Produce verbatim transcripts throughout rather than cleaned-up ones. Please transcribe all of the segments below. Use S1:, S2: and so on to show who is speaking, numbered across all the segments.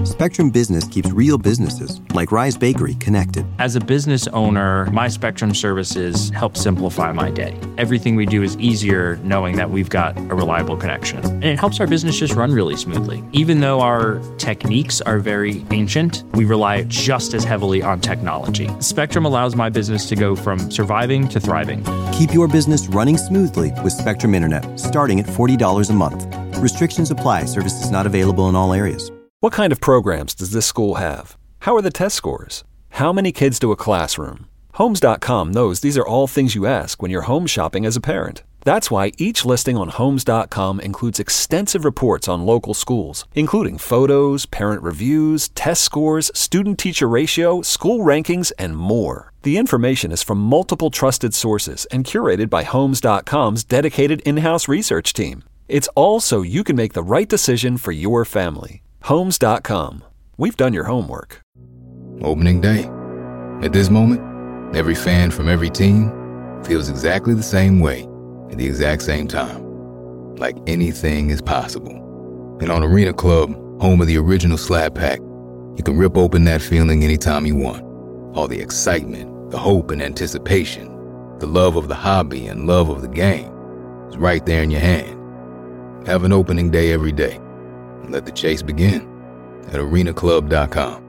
S1: Spectrum Business keeps real businesses, like Rise Bakery, connected.
S2: As a business owner, my Spectrum services help simplify my day. Everything we do is easier knowing that we've got a reliable connection. And it helps our business just run really smoothly. Even though our techniques are very ancient, we rely just as heavily on technology. Spectrum allows my business to go from surviving to thriving.
S1: Keep your business running smoothly with Spectrum Internet, starting at forty dollars a month. Restrictions apply. Services not available in all areas.
S3: What kind of programs does this school have? How are the test scores? How many kids do a classroom? Homes dot com knows these are all things you ask when you're home shopping as a parent. That's why each listing on Homes dot com includes extensive reports on local schools, including photos, parent reviews, test scores, student-teacher ratio, school rankings, and more. The information is from multiple trusted sources and curated by Homes dot com's dedicated in-house research team. It's all so you can make the right decision for your family. Homes dot com. We've done your homework.
S4: Opening day. At this moment, every fan from every team feels exactly the same way at the exact same time. Like anything is possible. And on Arena Club, home of the original Slab Pack, you can rip open that feeling anytime you want. All the excitement, the hope and anticipation, the love of the hobby and love of the game is right there in your hand. Have an opening day every day. Let the chase begin at arena club dot com.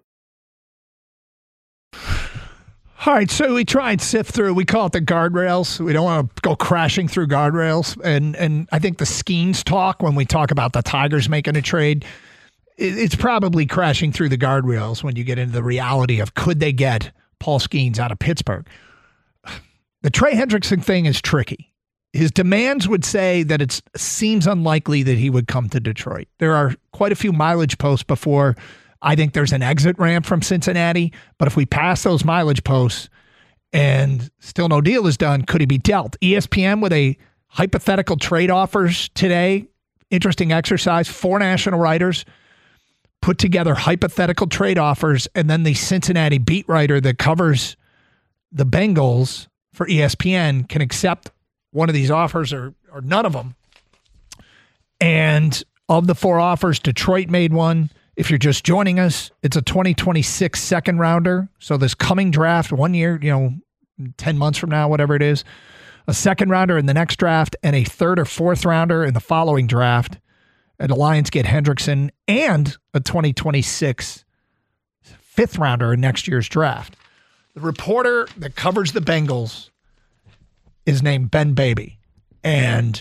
S5: All right, so we try and sift through. We call it the guardrails. We don't want to go crashing through guardrails. And and I think the Skeens talk, when we talk about the Tigers making a trade, it's probably crashing through the guardrails when you get into the reality of could they get Paul Skeens out of Pittsburgh. The Trey Hendrickson thing is tricky. His demands would say that it seems unlikely that he would come to Detroit. There are quite a few mileage posts before I think there's an exit ramp from Cincinnati. But if we pass those mileage posts and still no deal is done, could he be dealt? E S P N with a hypothetical trade offers today. Interesting exercise. Four national writers put together hypothetical trade offers, and then the Cincinnati beat writer that covers the Bengals for E S P N can accept one of these offers or or none of them. And of the four offers, Detroit made one. If you're just joining us, it's a twenty twenty-six second rounder. So this coming draft, one year, you know, ten months from now, whatever it is, a second rounder in the next draft and a third or fourth rounder in the following draft. And the Lions get Hendrickson and a twenty twenty-six fifth rounder in next year's draft. The reporter that covers the Bengals is named Ben Baby. And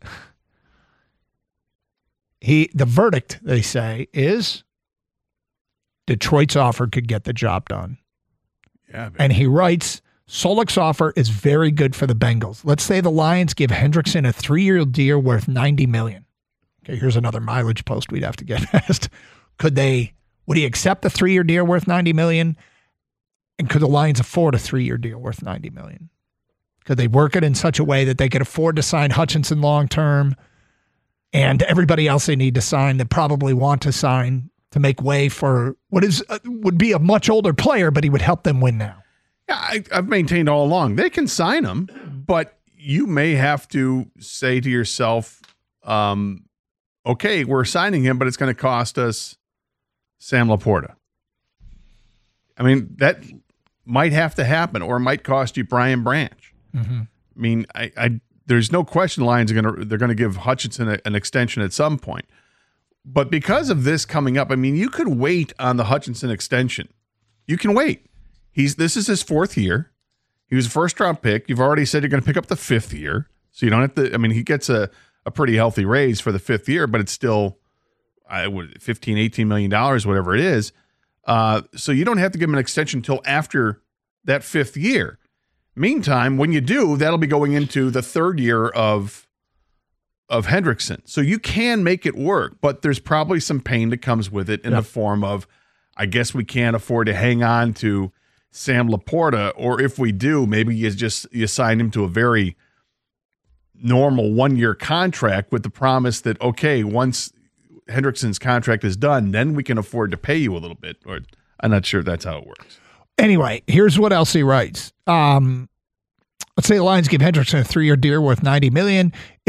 S5: he, the verdict, they say, is Detroit's offer could get the job done.
S6: Yeah, baby.
S5: And he writes, Solik's offer is very good for the Bengals. Let's say the Lions give Hendrickson a three-year deal worth ninety million dollars. Okay, here's another mileage post we'd have to get past. Could they, would he accept a three-year deal worth ninety million dollars? And could the Lions afford a three-year deal worth ninety million dollars? Could they work it in such a way that they could afford to sign Hutchinson long-term and everybody else they need to sign that probably want to sign to make way for what is uh, would be a much older player, but he would help them win now?
S6: Yeah, I, I've maintained all along they can sign him, but you may have to say to yourself, um, okay, we're signing him, but it's going to cost us Sam Laporta. I mean, that might have to happen, or it might cost you Brian Branch. Mm-hmm. I mean, I, I there's no question the Lions are going to they're going to give Hutchinson a, an extension at some point. But because of this coming up, I mean, you could wait on the Hutchinson extension. You can wait. He's this is his fourth year. He was a first round pick. You've already said you're going to pick up the fifth year, so you don't have to. I mean, he gets a, a pretty healthy raise for the fifth year, but it's still I would fifteen, eighteen million dollars, whatever it is. Uh, so you don't have to give him an extension until after that fifth year. Meantime, when you do, that'll be going into the third year of of Hendrickson. So you can make it work, but there's probably some pain that comes with it in yep. the form of, I guess we can't afford to hang on to Sam Laporta, or if we do, maybe you just you sign him to a very normal one-year contract with the promise that, okay, once Hendrickson's contract is done, then we can afford to pay you a little bit. Or I'm not sure that's how it works.
S5: Anyway, here's what else he writes. Um, let's say the Lions give Hendrickson a three-year deal worth ninety million dollars.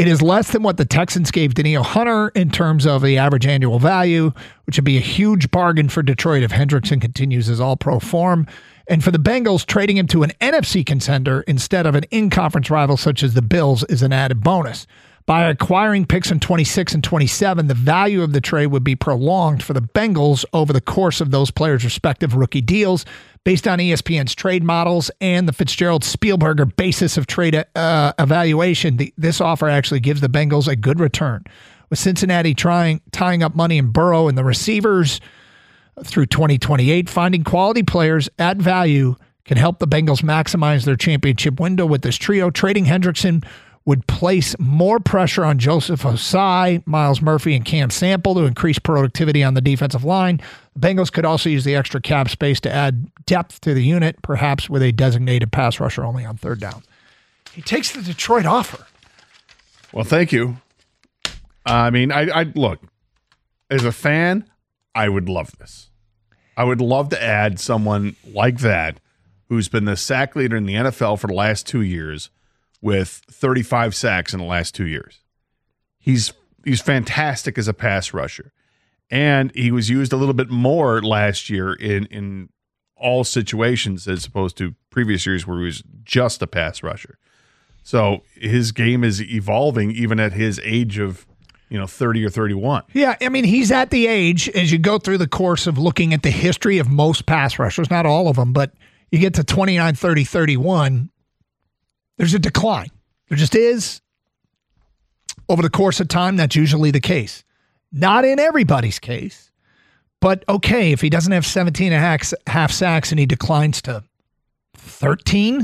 S5: It is less than what the Texans gave Danielle Hunter in terms of the average annual value, which would be a huge bargain for Detroit if Hendrickson continues his all-pro form. And for the Bengals, trading him to an N F C contender instead of an in-conference rival such as the Bills is an added bonus. By acquiring picks in twenty-six and twenty-seven, the value of the trade would be prolonged for the Bengals over the course of those players' respective rookie deals. Based on E S P N's trade models and the Fitzgerald-Spielberger basis of trade uh, evaluation, the, this offer actually gives the Bengals a good return. With Cincinnati trying tying up money in Burrow and the receivers through twenty twenty-eight, finding quality players at value can help the Bengals maximize their championship window with this trio. Trading Hendrickson would place more pressure on Joseph Osai, Miles Murphy, and Cam Sample to increase productivity on the defensive line. The Bengals could also use the extra cap space to add depth to the unit, perhaps with a designated pass rusher only on third down. He takes the Detroit offer.
S6: Well, thank you. I mean, I, I look, as a fan, I would love this. I would love to add someone like that who's been the sack leader in the N F L for the last two years with thirty-five sacks in the last two years. He's he's fantastic as a pass rusher. And he was used a little bit more last year in, in all situations as opposed to previous years where he was just a pass rusher. So his game is evolving even at his age of, you know, thirty or thirty-one.
S5: Yeah, I mean, he's at the age, as you go through the course of looking at the history of most pass rushers, not all of them, but you get to twenty-nine, thirty, thirty-one, there's a decline. There just is. Over the course of time, that's usually the case. Not in everybody's case, but okay, if he doesn't have seventeen and a half, half sacks and he declines to thirteen,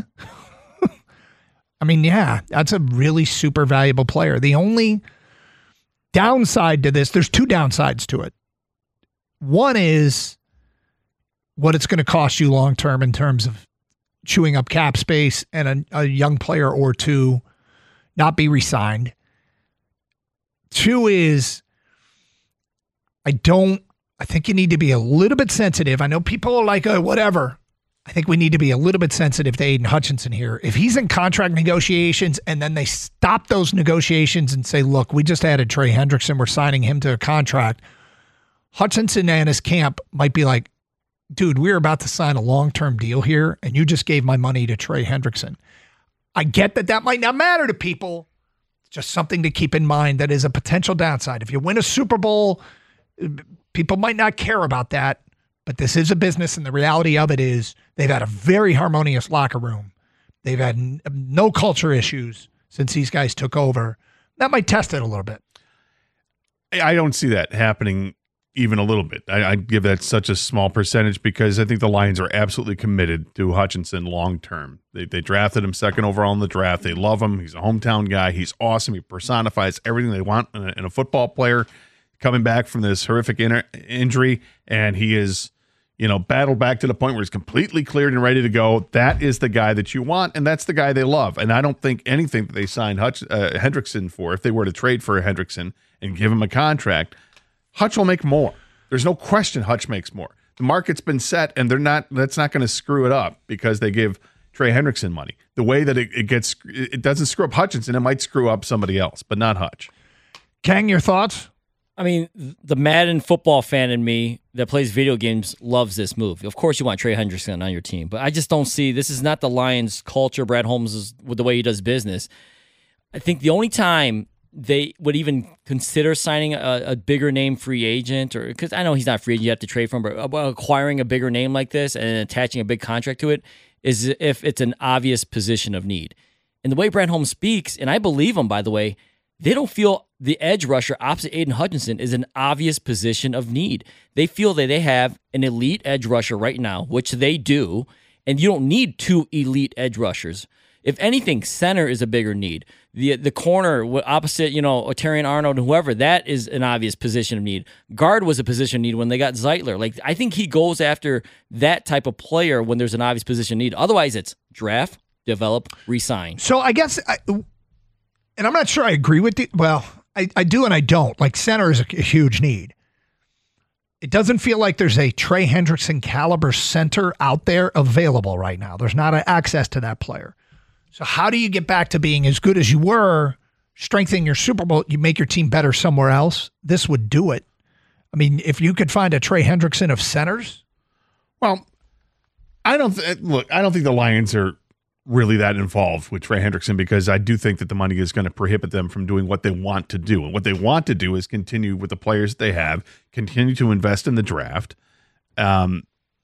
S5: I mean, yeah, that's a really super valuable player. The only downside to this, there's two downsides to it. One is what it's going to cost you long term in terms of chewing up cap space and a, a young player or two not be re-signed. Two is I don't, I think you need to be a little bit sensitive. I know people are like, oh, whatever. I think we need to be a little bit sensitive to Aiden Hutchinson here. If he's in contract negotiations and then they stop those negotiations and say, look, we just added Trey Hendrickson, we're signing him to a contract, Hutchinson and his camp might be like, dude, we're about to sign a long-term deal here, and you just gave my money to Trey Hendrickson. I get that that might not matter to people. It's just something to keep in mind that is a potential downside. If you win a Super Bowl, people might not care about that, but this is a business, and the reality of it is they've had a very harmonious locker room. They've had n- no culture issues since these guys took over. That might test it a little bit.
S6: I don't see that happening even a little bit. I, I'd give that such a small percentage because I think the Lions are absolutely committed to Hutchinson long term. They, they drafted him second overall in the draft. They love him. He's a hometown guy. He's awesome. He personifies everything they want in a, in a football player. Coming back from this horrific in- injury, and he is, you know, battled back to the point where he's completely cleared and ready to go. That is the guy that you want, and that's the guy they love. And I don't think anything that they signed Hutch, uh, Hendrickson for, if they were to trade for Hendrickson and give him a contract, Hutch will make more. There's no question Hutch makes more. The market's been set, and they're not. That's not going to screw it up because they give Trey Hendrickson money. The way that it, it gets, it doesn't screw up Hutchinson. It might screw up somebody else, but not Hutch.
S5: Kang, your thoughts?
S7: I mean, the Madden football fan in me that plays video games loves this move. Of course, you want Trey Hendrickson on your team, but I just don't see this is not the Lions' culture. Brad Holmes is with the way he does business. I think the only time they would even consider signing a, a bigger name free agent, or because I know he's not free agent, you have to trade for him, but acquiring a bigger name like this and attaching a big contract to it is if it's an obvious position of need. And the way Brad Holmes speaks, and I believe him, by the way, they don't feel the edge rusher opposite Aiden Hutchinson is an obvious position of need. They feel that they have an elite edge rusher right now, which they do, and you don't need two elite edge rushers. If anything, center is a bigger need. The the corner opposite, you know, Terrion Arnold and whoever, that is an obvious position of need. Guard was a position of need when they got Zeitler. Like, I think he goes after that type of player when there's an obvious position of need. Otherwise, it's draft, develop, re-sign.
S5: So I guess, I, and I'm not sure I agree with you. Well, I, I do and I don't. Like, center is a, a huge need. It doesn't feel like there's a Trey Hendrickson caliber center out there available right now. There's not a, access to that player. So how do you get back to being as good as you were strengthening your Super Bowl, you make your team better somewhere else. This would do it. I mean, if you could find a Trey Hendrickson of centers.
S6: Well, I don't th- look. I don't think the Lions are really that involved with Trey Hendrickson because I do think that the money is going to prohibit them from doing what they want to do. And what they want to do is continue with the players they have, continue to invest in the draft. Um,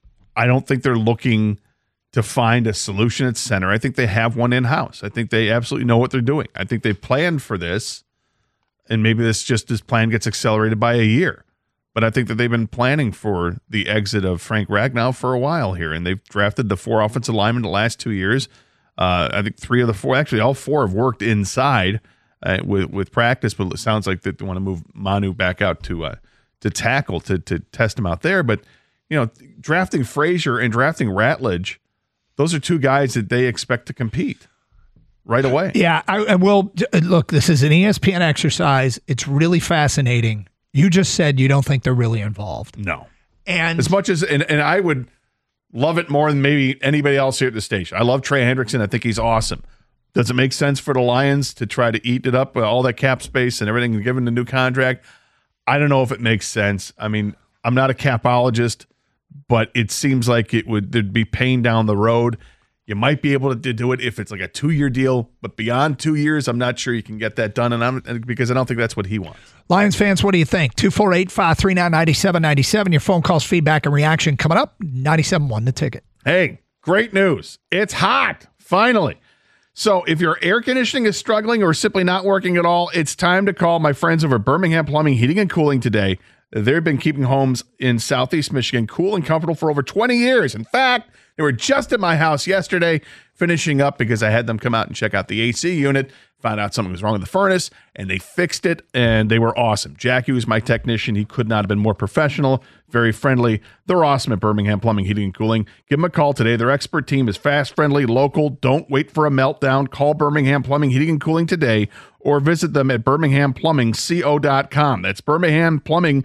S6: I don't think they're looking to find a solution at center. I think they have one in-house. I think they absolutely know what they're doing. I think they planned for this, and maybe this just this plan gets accelerated by a year. But I think that they've been planning for the exit of Frank Ragnow for a while here, and they've drafted the four offensive linemen the last two years. Uh, I think three of the four, actually all four have worked inside uh, with with practice, but it sounds like they want to move Manu back out to uh, to tackle to to test him out there. But you know, drafting Frazier and drafting Ratledge, those are two guys that they expect to compete right away.
S5: Yeah, I, I will. Look, this is an E S P N exercise. It's really fascinating. You just said you don't think they're really involved.
S6: No.
S5: And
S6: as much as, and, and I would love it more than maybe anybody else here at the station. I love Trey Hendrickson. I think he's awesome. Does it make sense for the Lions to try to eat it up with all that cap space and everything and give him the new contract? I don't know if it makes sense. I mean, I'm not a capologist, but it seems like it would, there'd be pain down the road. You might be able to do it if it's like a two-year deal, but beyond two years, I'm not sure you can get that done, and I'm because I don't think that's what he wants.
S5: Lions fans, what do you think? two four eight, five three nine, nine seven nine seven. Your phone calls, feedback, and reaction coming up. ninety-seven point one The Ticket.
S6: Hey, great news. It's hot, finally. So if your air conditioning is struggling or simply not working at all, it's time to call my friends over at Birmingham Plumbing, Heating, and Cooling today. They've been keeping homes in Southeast Michigan cool and comfortable for over twenty years. In fact, they were just at my house yesterday finishing up because I had them come out and check out the A C unit, found out something was wrong with the furnace, and they fixed it, and they were awesome. Jackie was my technician. He could not have been more professional, very friendly. They're awesome at Birmingham Plumbing, Heating, and Cooling. Give them a call today. Their expert team is fast, friendly, local. Don't wait for a meltdown. Call Birmingham Plumbing, Heating, and Cooling today or visit them at birmingham plumbing co dot com. That's birmingham plumbing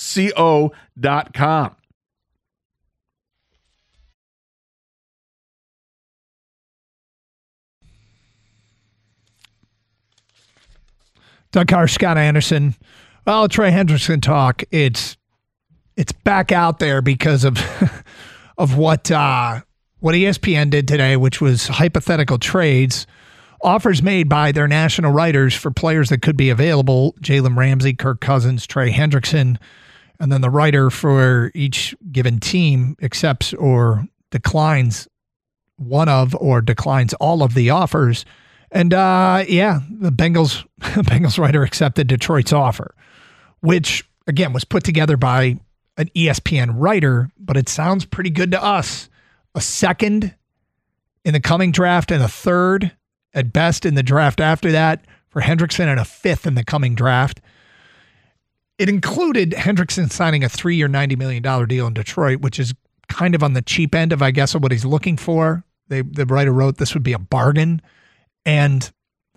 S6: co dot com.
S5: Doug Carr, Scott Anderson. Well, Trey Hendrickson talk. It's it's back out there because of of what uh, what E S P N did today, which was hypothetical trades, offers made by their national writers for players that could be available: Jalen Ramsey, Kirk Cousins, Trey Hendrickson, and then the writer for each given team accepts or declines one of or declines all of the offers. And, uh, yeah, the Bengals Bengals writer accepted Detroit's offer, which, again, was put together by an E S P N writer, but it sounds pretty good to us. A second in the coming draft and a third at best in the draft after that for Hendrickson and a fifth in the coming draft. It included Hendrickson signing a three-year, ninety million dollars deal in Detroit, which is kind of on the cheap end of, I guess, of what he's looking for. They, the writer wrote this would be a bargain. And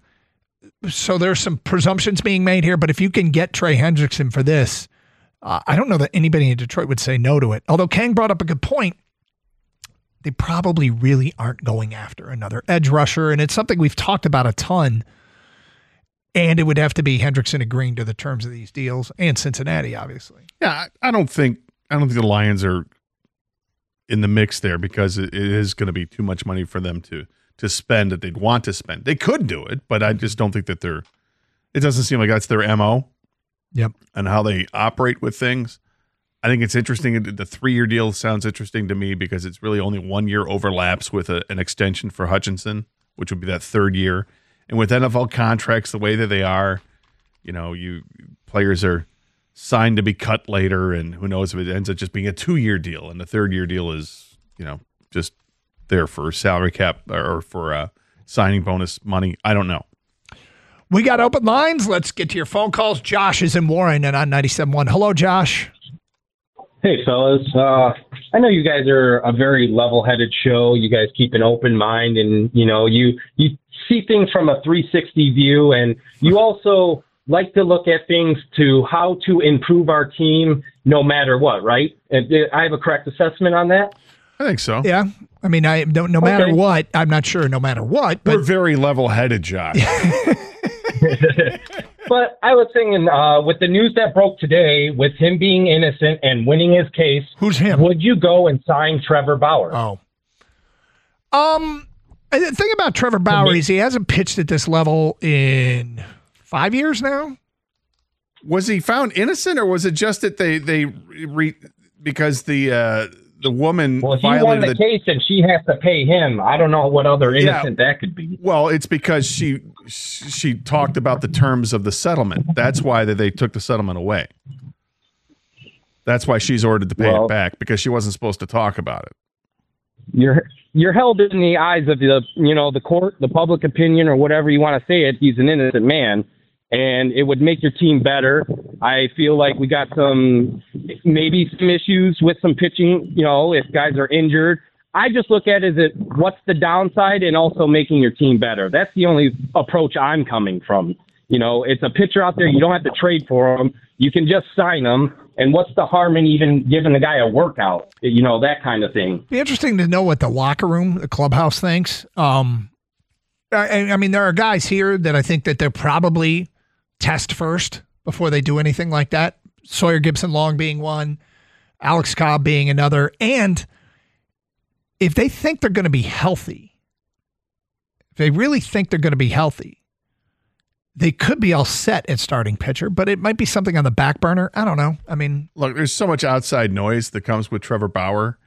S5: so there's some presumptions being made here, but if you can get Trey Hendrickson for this, uh, I don't know that anybody in Detroit would say no to it. Although Kang brought up a good point. They probably really aren't going after another edge rusher, and it's something we've talked about a ton. And it would have to be Hendrickson agreeing to the terms of these deals, and Cincinnati, obviously.
S6: Yeah, I don't think I don't think the Lions are in the mix there because it is going to be too much money for them to to spend that they'd want to spend. They could do it, but I just don't think that they're, it doesn't seem like that's their M O.
S5: Yep.
S6: And how they operate with things. I think it's interesting. The three-year deal sounds interesting to me because it's really only one year overlaps with a, an extension for Hutchinson, which would be that third year. And with N F L contracts the way that they are, you know, you players are signed to be cut later, and who knows if it ends up just being a two-year deal, and the third-year deal is, you know, just there for salary cap or for uh, signing bonus money. I don't know.
S5: We got open lines. Let's get to your phone calls. Josh is in Warren and on ninety-seven point one. Hello, Josh.
S8: Hey, fellas. Uh, I know you guys are a very level-headed show. You guys keep an open mind, and, you know, you, you see things from a three sixty view, and you also like to look at things to how to improve our team no matter what, right? And I have a correct assessment on that?
S6: I think so.
S5: Yeah. I mean, I don't, no matter
S8: Okay.
S5: what, I'm not sure no matter what, but
S6: We're very level-headed, Josh.
S8: But I was thinking, uh, with the news that broke today, with him being innocent and winning his case,
S5: who's him?
S8: Would you go and sign Trevor Bauer?
S5: Oh, um, the thing about Trevor Bauer is he hasn't pitched at this level in five years now.
S6: Was he found innocent, or was it just that they they re, because the uh, the woman
S8: well, he
S6: violated
S8: won the,
S6: the
S8: case and she has to pay him. I don't know what other innocent
S6: yeah.
S8: that could be.
S6: Well, it's because she she talked about the terms of the settlement. That's why they, they took the settlement away. That's why she's ordered to pay
S8: well,
S6: it back, because she wasn't supposed to talk about it.
S8: You're you're held in the eyes of the you know the court, the public opinion, or whatever you want to say it. He's an innocent man. And it would make your team better. I feel like we got some, maybe some issues with some pitching, you know, if guys are injured. I just look at it as what's the downside and also making your team better. That's the only approach I'm coming from. You know, it's a pitcher out there. You don't have to trade for him. You can just sign him. And what's the harm in even giving the guy a workout? You know, that kind of thing.
S5: Be interesting to know what the locker room, the clubhouse thinks. Um, I, I mean, there are guys here that I think that they're probably test first before they do anything like that. Sawyer Gipson-Long being one, Alex Cobb being another. And if they think they're going to be healthy, if they really think they're going to be healthy, they could be all set at starting pitcher, but it might be something on the back burner. I don't know. I mean,
S6: look, there's so much outside noise that comes with Trevor Bauer,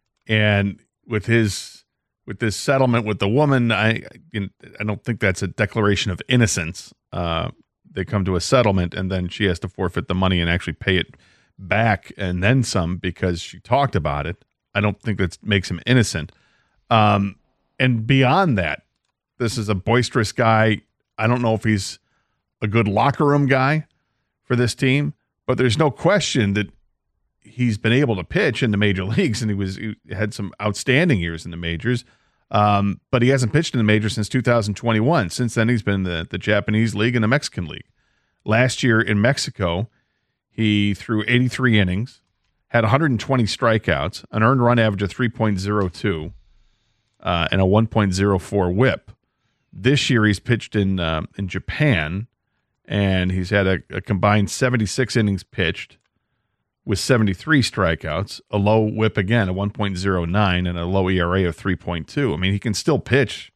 S6: and with his with this settlement with the woman, I you know, I don't think that's a declaration of innocence. Uh, They come to a settlement, and then she has to forfeit the money and actually pay it back and then some because she talked about it. I don't think that makes him innocent. Um, and beyond that, this is a boisterous guy. I don't know if he's a good locker room guy for this team, but there's no question that he's been able to pitch in the major leagues, and he was he had some outstanding years in the majors. Um, but he hasn't pitched in the major since two thousand twenty-one. Since then, he's been in the, the Japanese League and the Mexican League. Last year in Mexico, he threw eighty-three innings, had one hundred twenty strikeouts, an earned run average of three point oh two, uh, and a one point oh four whip. This year, he's pitched in uh, in Japan, and he's had a, a combined seventy-six innings pitched with seventy-three strikeouts, a low whip again, a one point oh nine, and a low E R A of three point two. I mean, he can still pitch,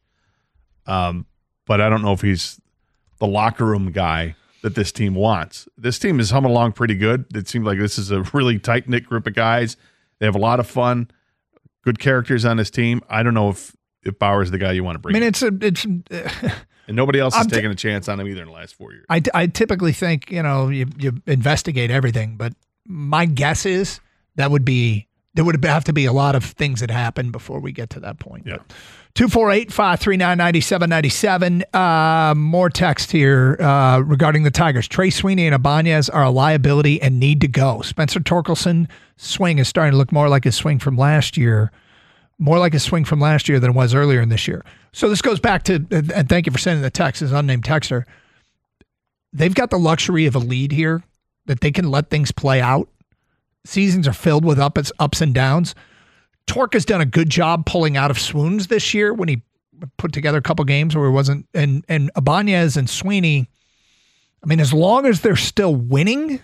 S6: um, but I don't know if he's the locker room guy that this team wants. This team is humming along pretty good. It seems like this is a really tight-knit group of guys. They have a lot of fun, good characters on this team. I don't know if, if Bauer's the guy you want to bring
S5: I mean,
S6: in.
S5: it's a... it's. Uh,
S6: and nobody else has
S5: I'm
S6: taken
S5: t-
S6: a chance on him either in the last four years.
S5: I, I typically think, you know, you, you investigate everything, but my guess is that would be, there would have to be a lot of things that happen before we get to that point.
S6: Yeah.
S5: two four eight, five three nine, nine seven nine seven. Uh, more text here uh, regarding the Tigers. Trey Sweeney and Ibanez are a liability and need to go. Spencer Torkelson swing is starting to look more like his swing from last year, more like his swing from last year than it was earlier in this year. So this goes back to, and thank you for sending the text, as unnamed texter. They've got the luxury of a lead here that they can let things play out. Seasons are filled with ups, ups and downs. Torque has done a good job pulling out of swoons this year when he put together a couple games where it wasn't, and, and Ibanez and Sweeney, I mean, as long as they're still winning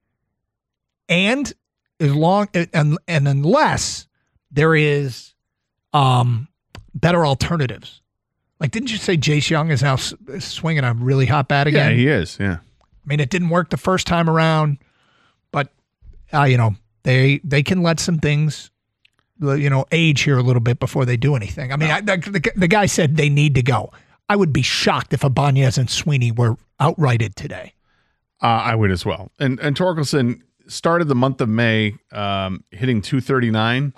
S5: and as long, and, and unless there is um, better alternatives. Like, didn't you say Jace Young is now swinging a really hot bat again?
S6: Yeah, he is, yeah.
S5: I mean, it didn't work the first time around, but, uh, you know, they they can let some things, you know, age here a little bit before they do anything. I mean, I, the, the guy said they need to go. I would be shocked if Ibanez and Sweeney were outrighted today.
S6: Uh, I would as well. And and Torkelson started the month of May um, hitting two thirty-nine,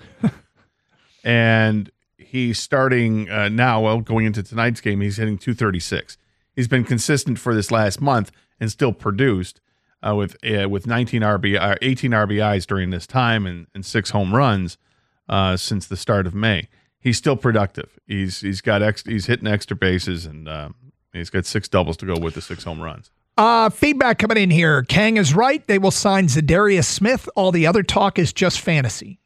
S6: and he's starting uh, now, well, going into tonight's game, he's hitting two thirty-six. He's been consistent for this last month and still produced uh, with uh, with nineteen R B I, eighteen R B Is during this time and, and six home runs uh, since the start of May. He's still productive. He's he's got ex, he's hitting extra bases, and uh, he's got six doubles to go with the six home runs.
S5: Uh, feedback coming in here. Kang is right. They will sign Zadarius Smith. All the other talk is just fantasy.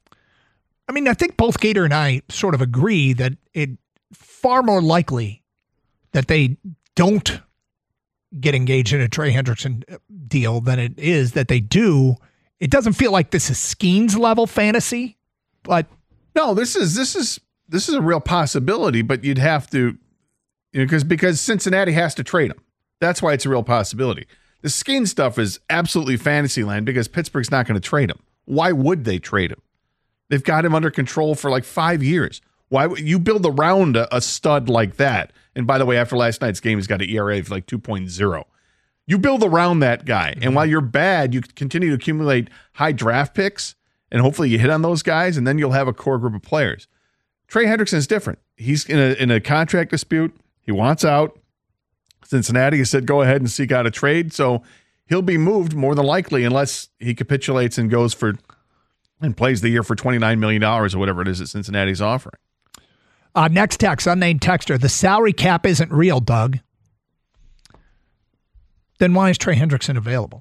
S5: I mean, I think both Gator and I sort of agree that it far more likely that they don't get engaged in a Trey Hendrickson deal than it is that they do. It doesn't feel like this is Skeens level fantasy, but
S6: no, this is this is this is a real possibility. But you'd have to, you know, because because Cincinnati has to trade him. That's why it's a real possibility. The Skeens stuff is absolutely fantasy land because Pittsburgh's not going to trade him. Why would they trade him? They've got him under control for like five years. Why would you build around a, a stud like that? And by the way, after last night's game, he's got an E R A of like two point oh. You build around that guy. Mm-hmm. And while you're bad, you continue to accumulate high draft picks, and hopefully you hit on those guys, and then you'll have a core group of players. Trey Hendrickson is different. He's in a, in a contract dispute. He wants out. Cincinnati has said, go ahead and seek out a trade. So he'll be moved more than likely unless he capitulates and goes for and plays the year for twenty-nine million dollars or whatever it is that Cincinnati's offering.
S5: Uh, next text, unnamed texter. The salary cap isn't real, Doug. Then why is Trey Hendrickson available?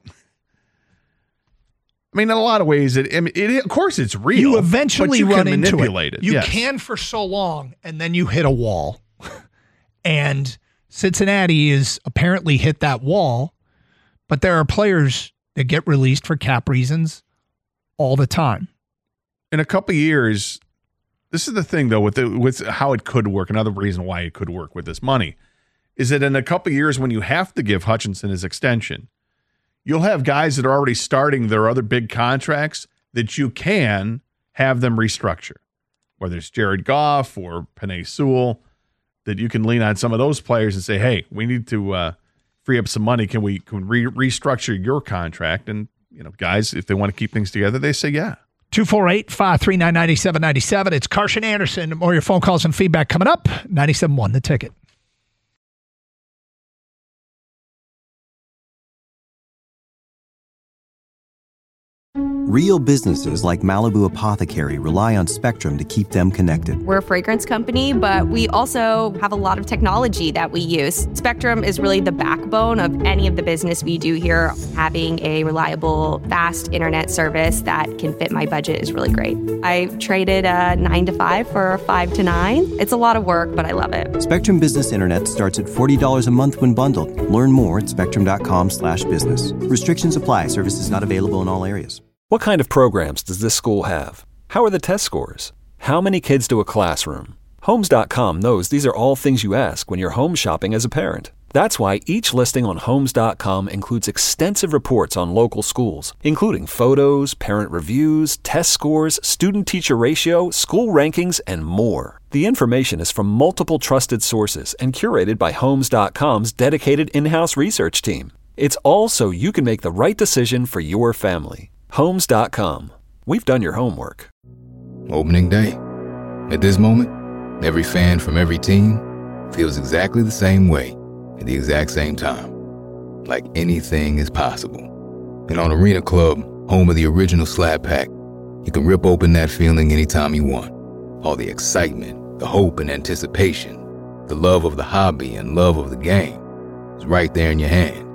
S6: I mean, in a lot of ways, it, it, it of course it's real.
S5: You eventually
S6: but you
S5: run
S6: can
S5: into
S6: manipulate
S5: it.
S6: it.
S5: You
S6: yes.
S5: can for so long, and then you hit a wall. And Cincinnati is apparently hit that wall, but there are players that get released for cap reasons all the time.
S6: In a couple of years, this is the thing, though, with the, with how it could work. Another reason why it could work with this money is that in a couple of years when you have to give Hutchinson his extension, you'll have guys that are already starting their other big contracts that you can have them restructure, whether it's Jared Goff or Penei Sewell, that you can lean on some of those players and say, hey, we need to uh, free up some money. Can we can we re- restructure your contract? And, you know, guys, if they want to keep things together, they say, yeah.
S5: two four eight, five three nine, nine seven nine seven. It's Carson Anderson. More of your phone calls and feedback coming up. ninety-seven point one, The Ticket.
S1: Real businesses like Malibu Apothecary rely on Spectrum to keep them connected.
S9: We're a fragrance company, but we also have a lot of technology that we use. Spectrum is really the backbone of any of the business we do here. Having a reliable, fast internet service that can fit my budget is really great. I traded a nine to five for a five to nine. It's a lot of work, but I love it.
S1: Spectrum Business Internet starts at forty dollars a month when bundled. Learn more at spectrum.com slash business. Restrictions apply. Services not available in all areas.
S3: What kind of programs does this school have? How are the test scores? How many kids do a classroom? Homes dot com knows these are all things you ask when you're home shopping as a parent. That's why each listing on Homes dot com includes extensive reports on local schools, including photos, parent reviews, test scores, student-teacher ratio, school rankings, and more. The information is from multiple trusted sources and curated by Homes dot com's dedicated in-house research team. It's all so you can make the right decision for your family. Homes dot com. We've done your homework.
S4: Opening day. At this moment, every fan from every team feels exactly the same way at the exact same time. Like anything is possible. And on Arena Club, home of the original Slab Pack, you can rip open that feeling anytime you want. All the excitement, the hope and anticipation, the love of the hobby and love of the game is right there in your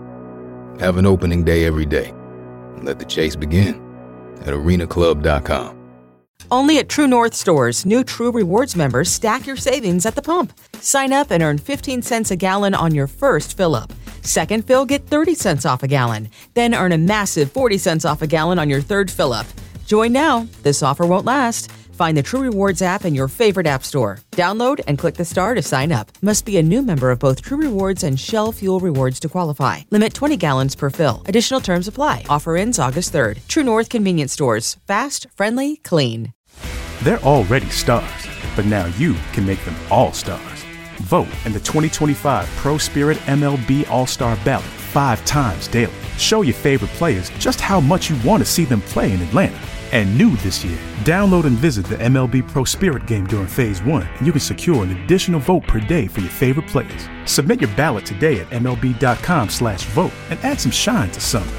S4: hand. Have an opening day every day. Let the chase begin at arena club dot com.
S10: Only at True North stores, new True Rewards members stack your savings at the pump. Sign up and earn fifteen cents a gallon on your first fill-up. Second fill, get thirty cents off a gallon. Then earn a massive forty cents off a gallon on your third fill-up. Join now. This offer won't last. Find the True Rewards app in your favorite app store. Download and click the star to sign up. Must be a new member of both True Rewards and Shell Fuel Rewards to qualify. Limit twenty gallons per fill. Additional terms apply. Offer ends August third. True North Convenience Stores. Fast, friendly, clean.
S11: They're already stars, but now you can make them all stars. Vote in the twenty twenty-five Pro Spirit M L B All-Star Ballot five times daily. Show your favorite players just how much you want to see them play in Atlanta. And new this year, download and visit the M L B Pro Spirit game during Phase one, and you can secure an additional vote per day for your favorite players. Submit your ballot today at M L B dot com slash vote and add some shine to summer.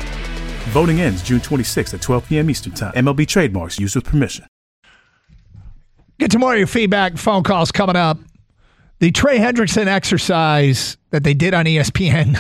S11: Voting ends June twenty-sixth at twelve p.m. Eastern Time. M L B trademarks used with permission.
S5: Get to more of your feedback, phone calls coming up. The Trey Hendrickson exercise that they did on E S P N.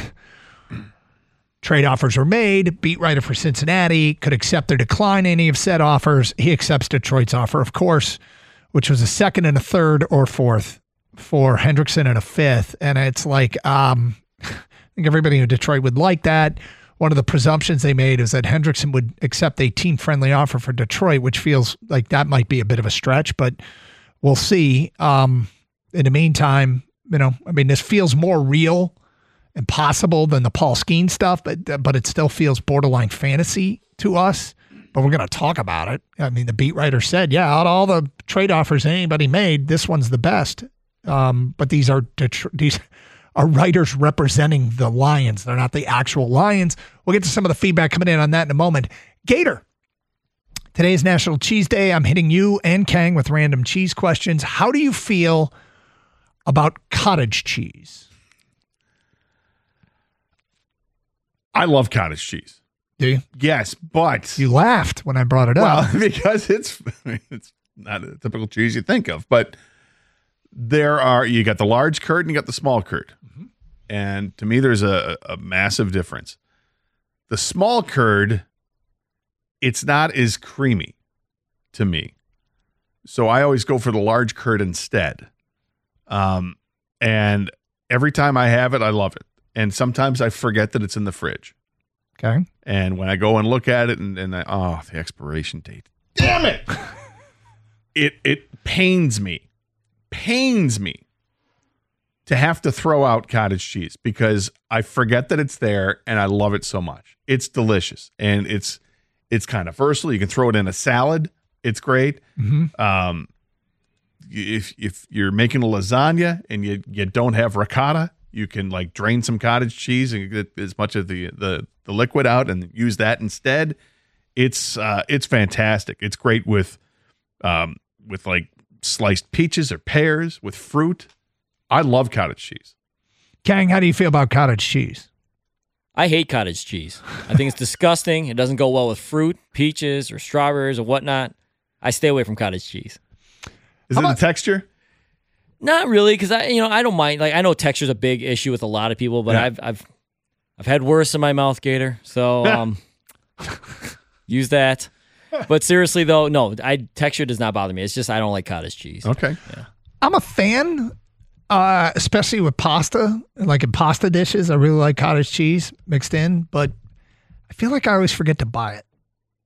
S5: Trade offers were made. Beat writer for Cincinnati could accept or decline any of said offers. He accepts Detroit's offer, of course, which was a second and a third or fourth for Hendrickson and a fifth. And it's like, um, think everybody in Detroit would like that. One of the presumptions they made is that Hendrickson would accept a team-friendly offer for Detroit, which feels like that might be a bit of a stretch, but we'll see. Um, in the meantime, you know, I mean, this feels more real and possible than the Paul Skeens stuff, but but it still feels borderline fantasy to us. But we're going to talk about it. I mean, the beat writer said, yeah, out of all the trade offers anybody made, this one's the best. Um, but these are Detro- these are writers representing the Lions. They're not the actual Lions. We'll get to some of the feedback coming in on that in a moment. Gator, today is National Cheese Day. I'm hitting you and Kang with random cheese questions. How do you feel about cottage cheese?
S6: I love cottage cheese.
S5: Do you?
S6: Yes, but
S5: you laughed when I brought it
S6: well,
S5: up.
S6: Well, because it's I mean, it's not a typical cheese you think of, but there are you got the large curd and you got the small curd, mm-hmm. and to me, there's a, a massive difference. The small curd, it's not as creamy to me, so I always go for the large curd instead. Um, and every time I have it, I love it. And sometimes I forget that it's in the fridge.
S5: Okay.
S6: And when I go and look at it and, and I, oh, the expiration date. Damn it. it it pains me. Pains me to have to throw out cottage cheese because I forget that it's there and I love it so much. It's delicious. And it's it's kind of versatile. You can throw it in a salad. It's great.
S5: Mm-hmm.
S6: Um, if if you're making a lasagna and you, you don't have ricotta, you can like drain some cottage cheese and get as much of the, the, the liquid out and use that instead. It's uh, it's fantastic. It's great with um, with like sliced peaches or pears with fruit. I love cottage cheese.
S5: Kang, how do you feel about cottage cheese?
S7: I hate cottage cheese. I think it's disgusting. It doesn't go well with fruit, peaches, or strawberries or whatnot. I stay away from cottage cheese.
S6: Is it the texture?
S7: Not really, because I, you know, I don't mind. Like, I know texture's a big issue with a lot of people, but yeah. I've, I've, I've had worse in my mouth, Gator. So, um, use that. But seriously, though, no, I texture does not bother me. It's just I don't like cottage cheese.
S6: Okay.
S7: Yeah.
S5: I'm a fan, uh, especially with pasta, like in pasta dishes. I really like cottage cheese mixed in, but I feel like I always forget to buy it.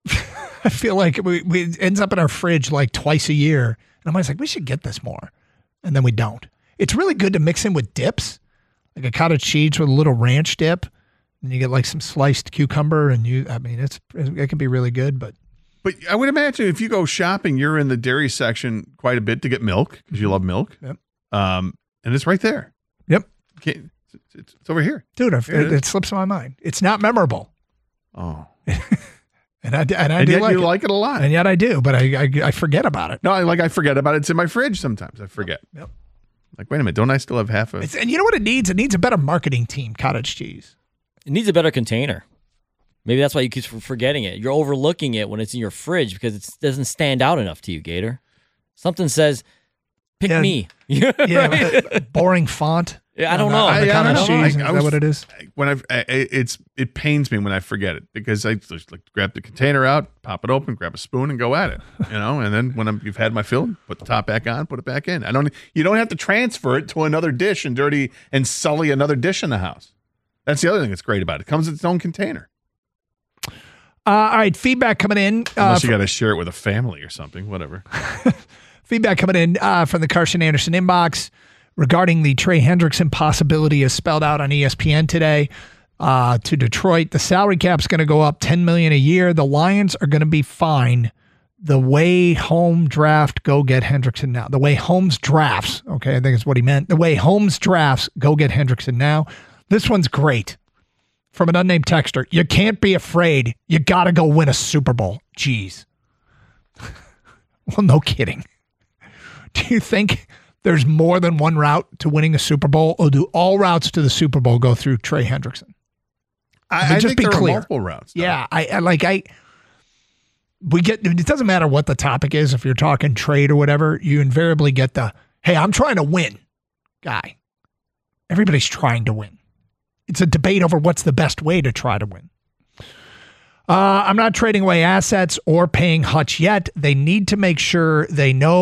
S5: I feel like we, we it ends up in our fridge like twice a year, and I'm always like, we should get this more. And then we don't. It's really good to mix in with dips, like a cottage cheese with a little ranch dip. And you get like some sliced cucumber, and you, I mean, it's it can be really good. But
S6: but I would imagine if you go shopping, you're in the dairy section quite a bit to get milk because you love milk.
S5: Yep.
S6: Um, and it's right there.
S5: Yep.
S6: It's, it's, it's over here.
S5: Dude, it, it, it slips my mind. It's not memorable.
S6: Oh.
S5: And I, and I
S6: and
S5: do
S6: yet
S5: like
S6: you
S5: it.
S6: like it a lot.
S5: And yet I do, but I, I I forget about it.
S6: No, I like I forget about it. It's in my fridge sometimes. I forget.
S5: Yep.
S6: Like, wait a minute, don't I still have half of
S5: it? And you know what it needs? It needs a better marketing team, cottage cheese.
S7: It needs a better container. Maybe that's why you keep forgetting it. You're overlooking it when it's in your fridge because it doesn't stand out enough to you, Gator. Something says, pick
S5: yeah,
S7: me.
S5: yeah, boring font.
S7: Yeah, I don't know.
S5: The
S6: I,
S5: cottage
S6: I don't know.
S5: cheese,
S6: I, I
S5: is
S6: was,
S5: that what it is?
S6: When I've, I, it's it pains me when I forget it because I just like grab the container out, pop it open, grab a spoon, and go at it. You know, and then when I'm, you've had my fill, put the top back on, put it back in. I don't. You don't have to transfer it to another dish and dirty and sully another dish in the house. That's the other thing that's great about it. It comes in its own container.
S5: Uh, all right, feedback coming in.
S6: Unless
S5: uh,
S6: you got to share it with a family or something, whatever.
S5: Feedback coming in uh, from the Carson Anderson inbox regarding the Trey Hendrickson possibility is spelled out on E S P N today uh, to Detroit. The salary cap's going to go up ten million dollars a year. The Lions are going to be fine. The way home draft, go get Hendrickson now. The way Holmes drafts, okay, I think is what he meant. The way Holmes drafts, go get Hendrickson now. This one's great. From an unnamed texter, you can't be afraid. You got to go win a Super Bowl. Jeez. Well, no kidding. Do you think there's more than one route to winning a Super Bowl, or do all routes to the Super Bowl go through Trey Hendrickson?
S6: I,
S5: I mean,
S6: I
S5: just
S6: think
S5: be
S6: there
S5: clear.
S6: are multiple routes. Though.
S5: Yeah, I, I like I. We get. It doesn't matter what the topic is. If you're talking trade or whatever, you invariably get the "Hey, I'm trying to win" guy. Everybody's trying to win. It's a debate over what's the best way to try to win. Uh, I'm not trading away assets or paying Hutch yet. They need to make sure they know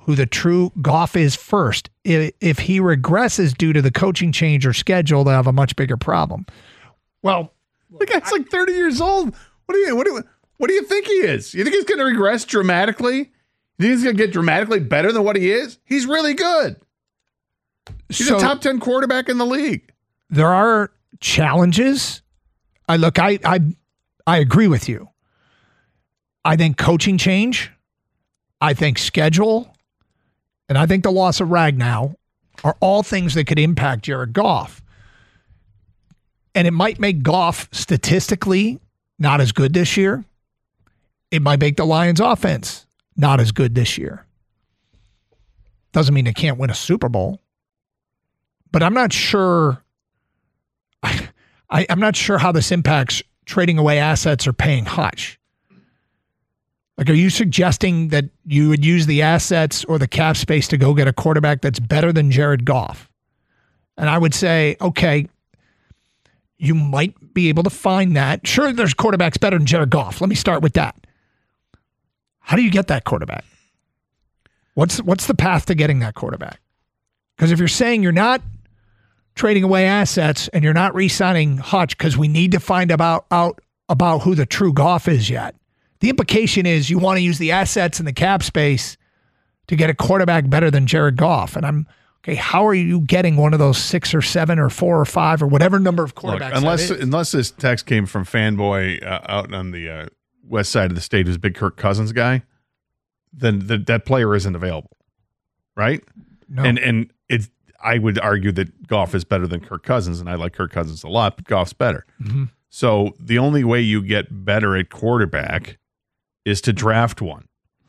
S5: who the true Goff is first. If, if he regresses due to the coaching change or schedule, they'll have a much bigger problem. Well,
S6: the guy's like thirty years old. What do you what do you, what do you think he is? You think he's going to regress dramatically? You think he's going to get dramatically better than what he is? He's really good. He's
S5: So-
S6: a top ten quarterback in the league.
S5: there are challenges. I look, I, I, I agree with you. I think coaching change, I think schedule, and I think the loss of Ragnow are all things that could impact Jared Goff. And it might make Goff statistically not as good this year. It might make the Lions offense not as good this year. Doesn't mean they can't win a Super Bowl. But I'm not sure I, I, I'm not sure how this impacts trading away assets or paying Hutch. Like, are you suggesting that you would use the assets or the cap space to go get a quarterback that's better than Jared Goff? And I would say, okay, you might be able to find that. Sure, there's quarterbacks better than Jared Goff. Let me start with that. How do you get that quarterback? What's what's the path to getting that quarterback? Because if you're saying you're not trading away assets and you're not re-signing Hutch because we need to find about out about who the true Goff is yet, the implication is you want to use the assets and the cap space to get a quarterback better than Jared Goff. And I'm okay. How are you getting one of those six or seven or four or five or whatever number of quarterbacks?
S6: Look, unless
S5: that is?
S6: unless this text came from Fanboy uh, out on the uh, west side of the state, who's a big Kirk Cousins guy, then the, that player isn't available, right?
S5: No.
S6: And and it's I would argue that Goff is better than Kirk Cousins, and I like Kirk Cousins a lot, but Goff's better.
S5: Mm-hmm.
S6: So the only way you get better at quarterback is to draft one.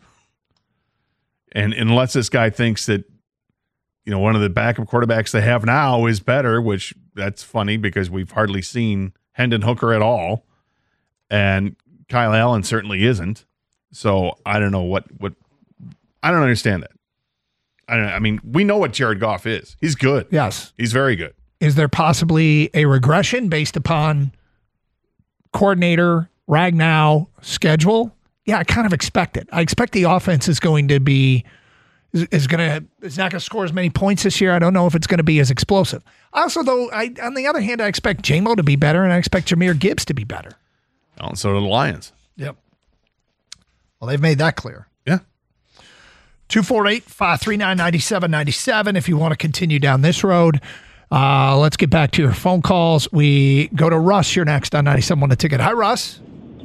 S6: And unless this guy thinks that, you know, one of the backup quarterbacks they have now is better, which that's funny because we've hardly seen Hendon Hooker at all, and Kyle Allen certainly isn't. So I don't know what what I don't understand that. I don't know. I mean, we know what Jared Goff is. He's good.
S5: Yes.
S6: He's very good.
S5: Is there possibly a regression based upon coordinator, Ragnow, schedule? Yeah, I kind of expect it. I expect the offense is going to be is, is going to is not going to score as many points this year. I don't know if it's going to be as explosive. Also, though, I on the other hand, I expect J-Mo to be better, and I expect Jahmyr Gibbs to be better.
S6: Oh, and so do the Lions.
S5: Yep. Well, they've made that clear.
S6: Yeah.
S5: two four eight, five three nine, nine seven nine seven if you want to continue down this road. Uh, let's get back to your phone calls. We go to Russ. You're next on ninety-seven point one The Ticket. Hi, Russ.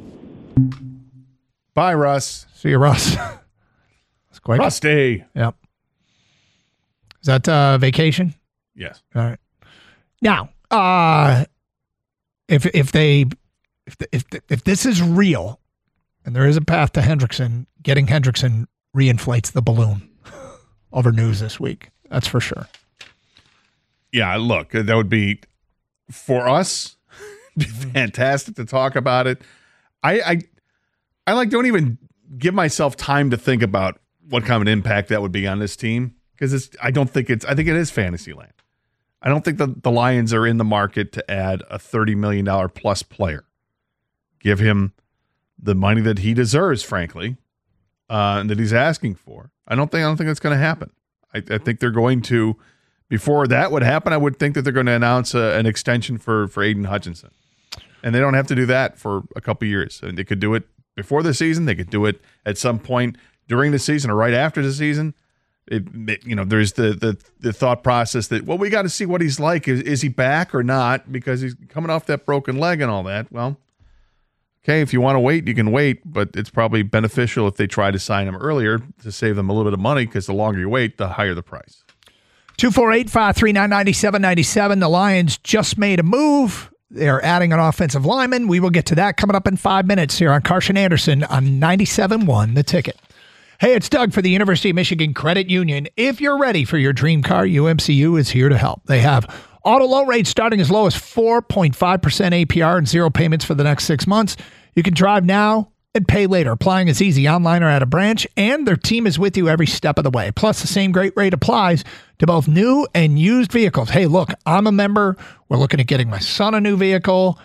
S6: Bye, Russ.
S5: See you, Russ. That's quick.
S6: Rusty.
S5: Yep. Is that uh, vacation?
S6: Yes.
S5: All right. Now, uh, if if they if if if this is real, and there is a path to Hendrickson, getting Hendrickson reinflates the balloon over news this week. That's for sure.
S6: Yeah, look, that would be for us fantastic to talk about it. I, I I like don't even give myself time to think about what kind of an impact that would be on this team because it's I don't think it's I think it is fantasy land. I don't think the, the Lions are in the market to add a thirty million dollars plus player. Give him the money that he deserves, frankly, uh, and that he's asking for. I don't think I don't think that's going to happen. I, I think they're going to. Before that would happen, I would think that they're going to announce a, an extension for for Aiden Hutchinson, and they don't have to do that for a couple of years. And they could do it before the season. They could do it at some point during the season or right after the season. It, it, you know, there's the the the thought process that well, we got to see what he's like. Is is he back or not? Because he's coming off that broken leg and all that. Well, okay, if you want to wait, you can wait, but it's probably beneficial if they try to sign him earlier to save them a little bit of money. Because the longer you wait, the higher the price.
S5: two four eight, five three nine, nine seven nine seven. The Lions just made a move. They're adding an offensive lineman. We will get to that coming up in five minutes here on Carson Anderson on ninety-seven point one The Ticket. Hey, it's Doug for the University of Michigan Credit Union. If you're ready for your dream car, U M C U is here to help. They have auto loan rates starting as low as four point five percent A P R and zero payments for the next six months. You can drive now and pay later. Applying is easy online or at a branch, and their team is with you every step of the way. Plus, the same great rate applies to both new and used vehicles. Hey, look, I'm a member. We're looking at getting my son a new vehicle.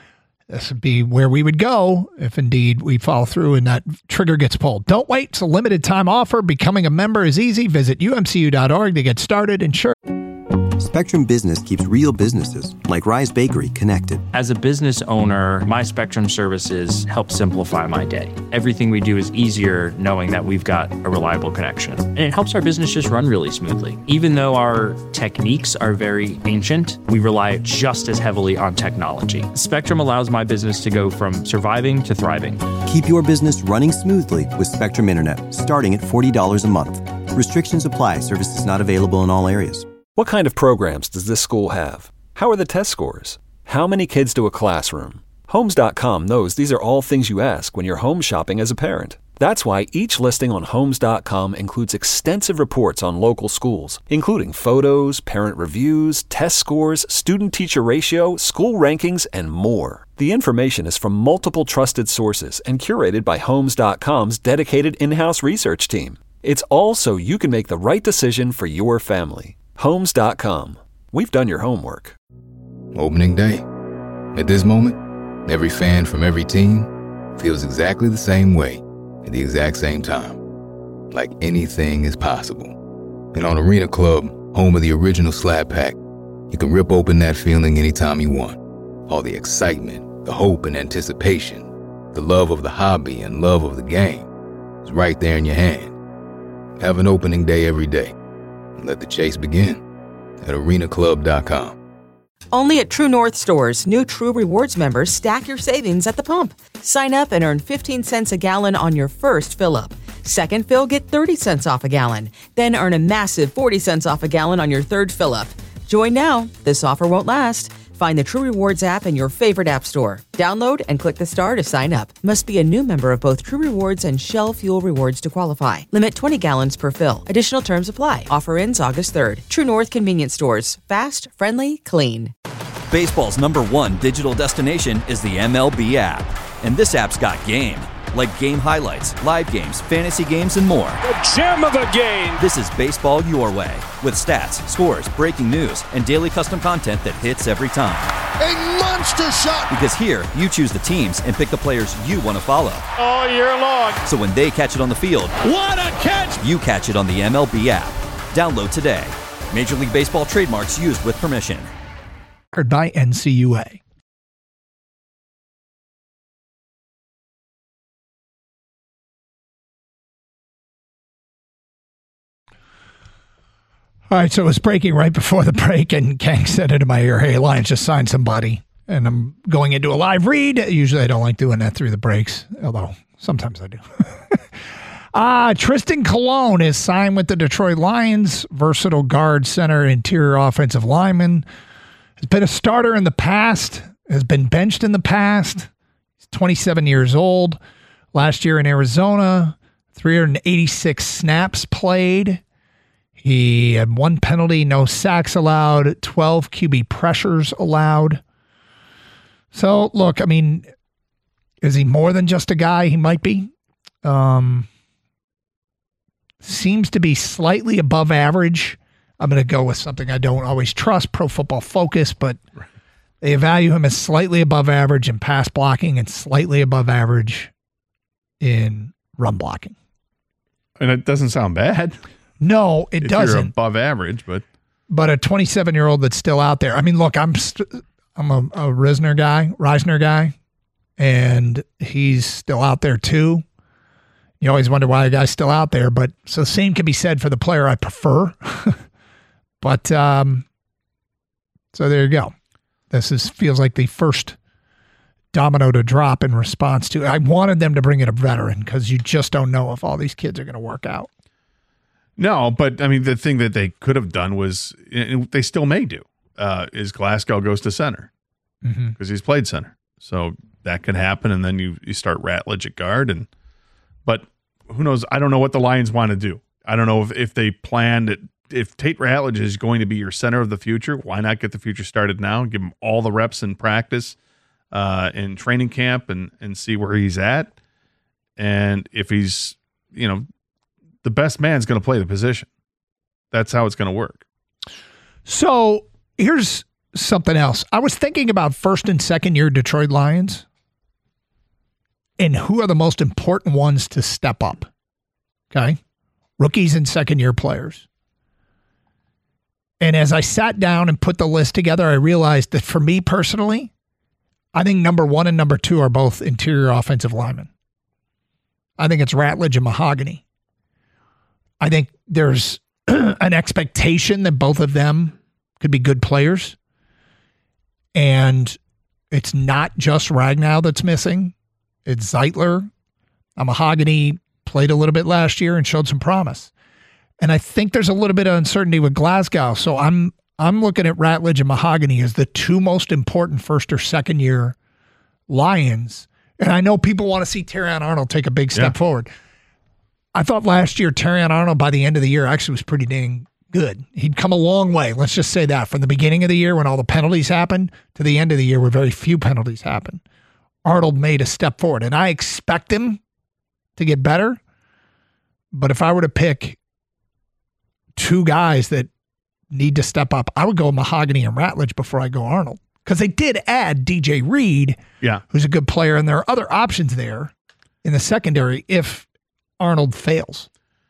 S5: This would be where we would go if indeed we follow through and that trigger gets pulled. Don't wait. It's a limited time offer. Becoming a member is easy. Visit U M C U dot org to get started. And sure.
S1: Spectrum Business keeps real businesses, like Rise Bakery, connected.
S2: As a business owner, my Spectrum services help simplify my day. Everything we do is easier knowing that we've got a reliable connection. And it helps our business just run really smoothly. Even though our techniques are very ancient, we rely just as heavily on technology. Spectrum allows my business to go from surviving to thriving.
S1: Keep your business running smoothly with Spectrum Internet, starting at forty dollars a month. Restrictions apply. Services not available in all areas.
S3: What kind of programs does this school have? How are the test scores? How many kids do a classroom? Homes dot com knows these are all things you ask when you're home shopping as a parent. That's why each listing on Homes dot com includes extensive reports on local schools, including photos, parent reviews, test scores, student-teacher ratio, school rankings, and more. The information is from multiple trusted sources and curated by Homes dot com's dedicated in-house research team. It's all so you can make the right decision for your family. Homes dot com. We've done your homework.
S4: Opening day. At this moment, every fan from every team feels exactly the same way at the exact same time. Like anything is possible. And on Arena Club, home of the original Slab Pack, you can rip open that feeling anytime you want. All the excitement, the hope and anticipation, the love of the hobby and love of the game is right there in your hand. Have an opening day every day. Let the chase begin at arena club dot com.
S10: Only at True North stores, new True Rewards members stack your savings at the pump. Sign up and earn fifteen cents a gallon on your first fill-up. Second fill, get thirty cents off a gallon. Then earn a massive forty cents off a gallon on your third fill-up. Join now. This offer won't last. Find the True Rewards app in your favorite app store. Download and click the star to sign up. Must be a new member of both True Rewards and Shell Fuel Rewards to qualify. Limit twenty gallons per fill. Additional terms apply. Offer ends August third. True North Convenience Stores. Fast, friendly, clean.
S12: Baseball's number one digital destination is the M L B app. And this app's got game. Like game highlights, live games, fantasy games, and more.
S13: The gem of the game!
S12: This is baseball your way. With stats, scores, breaking news, and daily custom content that hits every time.
S13: A monster shot!
S12: Because here, you choose the teams and pick the players you want to follow.
S13: All year long.
S12: So when they catch it on the field,
S13: what a catch!
S12: You catch it on the M L B app. Download today. Major League Baseball trademarks used with permission.
S5: By N C U A. All right, so it was breaking right before the break, and Kang said into my ear, hey, Lions just signed somebody, and I'm going into a live read. Usually I don't like doing that through the breaks, although sometimes I do. uh, Tristan Colon is signed with the Detroit Lions, versatile guard, center, interior offensive lineman. Has been a starter in the past, has been benched in the past. He's twenty-seven years old. Last year in Arizona, three hundred eighty-six snaps played. He had one penalty, no sacks allowed, twelve Q B pressures allowed. So, look, I mean, is he more than just a guy? He might be. Um, seems to be slightly above average. I'm going to go with something I don't always trust, Pro Football Focus, but they value him as slightly above average in pass blocking and slightly above average in run blocking.
S6: And it doesn't sound bad.
S5: No, it
S6: if
S5: doesn't.
S6: You're above average, but
S5: but a twenty-seven-year-old that's still out there. I mean, look, I'm st- I'm a, a Risner guy, Reisner guy, and he's still out there too. You always wonder why a guy's still out there, but so same can be said for the player I prefer. But um, so there you go. This is feels like the first domino to drop in response to. I wanted them to bring in a veteran because you just don't know if all these kids are going to work out.
S6: No, but I mean, the thing that they could have done was, and they still may do, uh, is Glasgow goes to center because mm-hmm. he's played center. So that could happen, and then you you start Ratledge at guard, and but who knows? I don't know what the Lions want to do. I don't know if, if they planned it. If Tate Ratledge is going to be your center of the future, why not get the future started now? Give him all the reps in practice, uh, in training camp, and and see where he's at. And if he's, you know, the best man's going to play the position. That's how it's going to work.
S5: So here's something else. I was thinking about first and second year Detroit Lions and who are the most important ones to step up. Okay? Rookies and second year players. And as I sat down and put the list together, I realized that for me personally, I think number one and number two are both interior offensive linemen. I think it's Ratledge and Mahogany. I think there's an expectation that both of them could be good players. And it's not just Ragnow that's missing. It's Zeitler. A Mahogany played a little bit last year and showed some promise. And I think there's a little bit of uncertainty with Glasgow. So I'm I'm looking at Ratledge and Mahogany as the two most important first or second year Lions. And I know people want to see Terrion Arnold take a big step yeah. forward. I thought last year Terrion Arnold by the end of the year actually was pretty dang good. He'd come a long way. Let's just say that. From the beginning of the year when all the penalties happened to the end of the year where very few penalties happened. Arnold made a step forward. And I expect him to get better. But if I were to pick two guys that need to step up, I would go Mahogany and Ratledge before I go Arnold. Because they did add D J Reed,
S6: yeah.
S5: who's a good player, and there are other options there in the secondary if Arnold fails.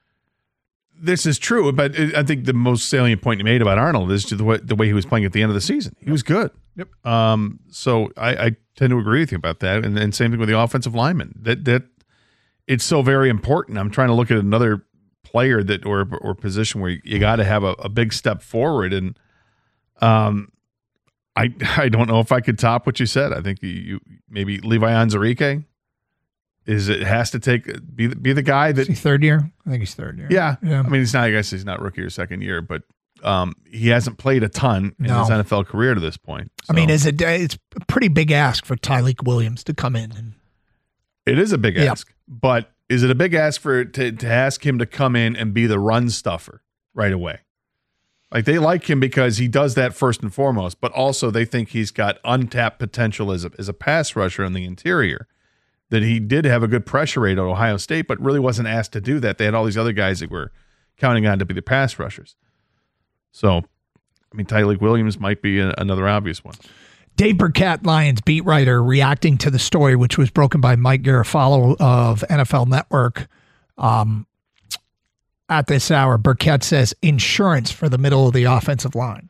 S6: This is true, but I think the most salient point you made about Arnold is the way, the way he was playing at the end of the season. He was good.
S5: Yep.
S6: Um, so I, I tend to agree with you about that, and, and same thing with the offensive lineman. That that it's so very important. I'm trying to look at another player that or or position where you, you got to have a, a big step forward, and um, I I don't know if I could top what you said. I think you, you maybe Levi Onwuzurike is it has to take be be the guy that
S5: is he third year. I think he's third year.
S6: Yeah,
S5: yeah.
S6: I mean, he's not. I guess he's not rookie or second year, but um, he hasn't played a ton in
S5: no.
S6: his N F L career to this point. So.
S5: I mean, is it it's a pretty big ask for Tyleik Williams to come in and.
S6: It is a big
S5: yeah.
S6: ask, but is it a big ask for to to ask him to come in and be the run stuffer right away? Like they like him because he does that first and foremost, but also they think he's got untapped potential as a, as a pass rusher in the interior. That he did have a good pressure rate at Ohio State, but really wasn't asked to do that. They had all these other guys that were counting on to be the pass rushers. So, I mean, Tyleik Williams might be a, another obvious one.
S5: Dave Burkett, Lions beat writer, reacting to the story, which was broken by Mike Garafolo of N F L Network. Um, at this hour, Burkett says insurance for the middle of the offensive line.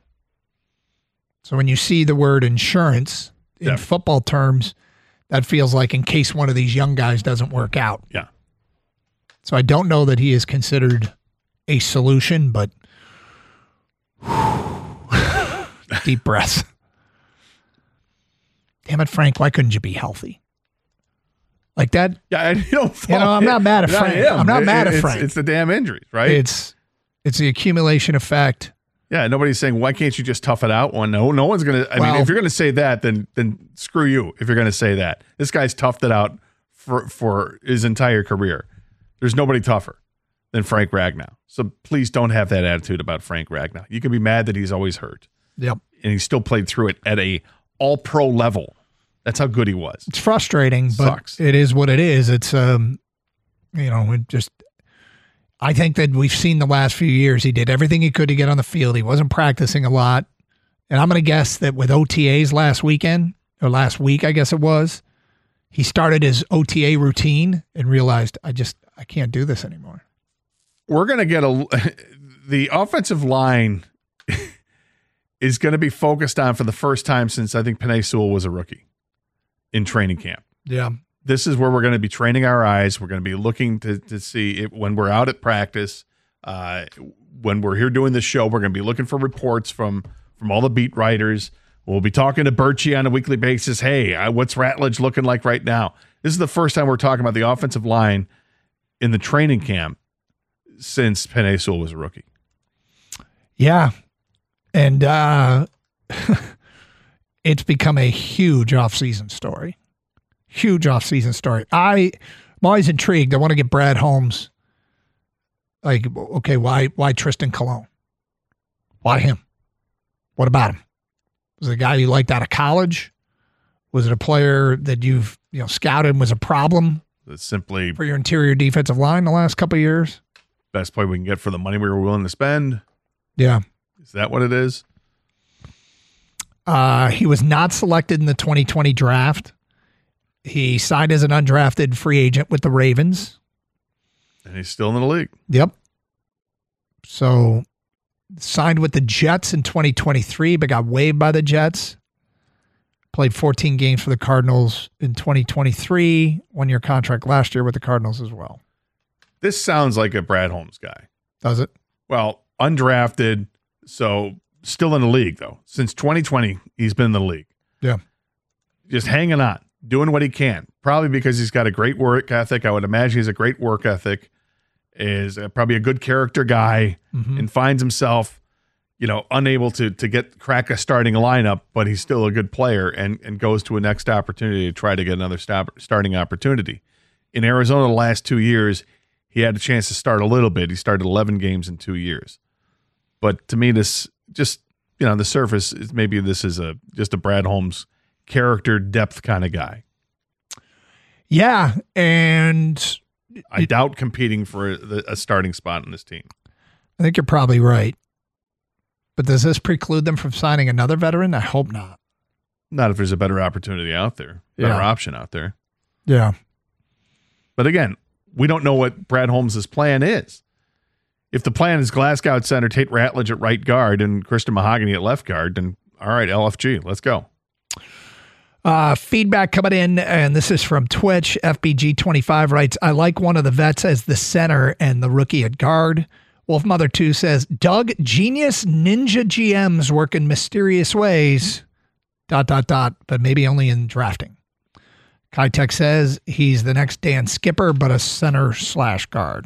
S5: So when you see the word insurance in
S6: yeah.
S5: football terms, that feels like in case one of these young guys doesn't work out.
S6: Yeah.
S5: So I don't know that he is considered a solution, but deep breaths. Damn it, Frank, why couldn't you be healthy? Like that?
S6: Yeah, I don't
S5: You know, I'm not mad at Frank. I'm not mad at
S6: it's,
S5: Frank.
S6: It's the damn injuries, right?
S5: It's it's the accumulation effect.
S6: Yeah, nobody's saying, why can't you just tough it out one? No, no one's going to. I
S5: Well-
S6: mean, if you're going to say that, then then screw you if you're going to say that. This guy's toughed it out for, for his entire career. There's nobody tougher than Frank Ragnow. So please don't have that attitude about Frank Ragnow. You can be mad that he's always hurt.
S5: Yep.
S6: And he still played through it at a all-pro level. That's how good he was.
S5: It's frustrating, but
S6: Sucks.
S5: it is what it is. It's, um, you know, it just, I think that we've seen the last few years, he did everything he could to get on the field. He wasn't practicing a lot. And I'm going to guess that with O T As last weekend, or last week, I guess it was, he started his O T A routine and realized, I just, I can't do this anymore.
S6: We're going to get a, the offensive line is going to be focused on for the first time since I think Penei Sewell was a rookie in training camp.
S5: Yeah.
S6: This is where we're going to be training our eyes. We're going to be looking to, to see it when we're out at practice, uh, when we're here doing the show, we're going to be looking for reports from, from all the beat writers. We'll be talking to Birchie on a weekly basis. Hey, I, what's Ratledge looking like right now? This is the first time we're talking about the offensive line in the training camp since Penei Sewell was a rookie.
S5: Yeah. And uh, it's become a huge offseason story. Huge offseason story. I, I'm always intrigued. I want to get Brad Holmes. Like, okay, why why Tristan Colon? Why him? What about him? Was it a guy you liked out of college? Was it a player that you've you know scouted and was a problem?
S6: It's simply
S5: for your interior defensive line the last couple of years.
S6: Best player we can get for the money we were willing to spend.
S5: Yeah.
S6: Is that what it is?
S5: Uh, he was not selected in the twenty twenty draft. He signed as an undrafted free agent with the Ravens.
S6: And he's still in the league.
S5: Yep. So signed with the Jets in twenty twenty-three, but got waived by the Jets. Played fourteen games for the Cardinals in twenty twenty-three. One-year contract last year with the Cardinals as well.
S6: This sounds like a Brad Holmes guy.
S5: Does it?
S6: Well, undrafted, so still in the league, though. Since twenty twenty, he's been in the league.
S5: Yeah.
S6: Just hanging on, doing what he can. Probably because he's got a great work ethic. I would imagine he's a great work ethic. Is a, probably a good character guy, mm-hmm. and finds himself, you know, unable to to get crack a starting lineup, but he's still a good player, and and goes to a next opportunity to try to get another stop, starting opportunity. In Arizona, the last two years, he had a chance to start a little bit. He started eleven games in two years. But to me, this just, you know, on the surface, maybe this is a just a Brad Holmes character depth kind of guy.
S5: Yeah, and
S6: I doubt competing for a, a starting spot in this team.
S5: I think you're probably right. But does this preclude them from signing another veteran? I hope not.
S6: Not if there's a better opportunity out there, better
S5: Yeah.
S6: option out there.
S5: Yeah.
S6: But again, we don't know what Brad Holmes' plan is. If the plan is Glasgow at center, Tate Ratledge at right guard, and Christian Mahogany at left guard, then all right, L F G, let's go.
S5: Uh, feedback coming in, and this is from Twitch. F B G twenty-five writes, I like one of the vets as the center and the rookie at guard. Wolf Mother two says, Doug, genius ninja G Ms work in mysterious ways, dot, dot, dot, but maybe only in drafting. Kai Tech says he's the next Dan Skipper, but a center slash guard.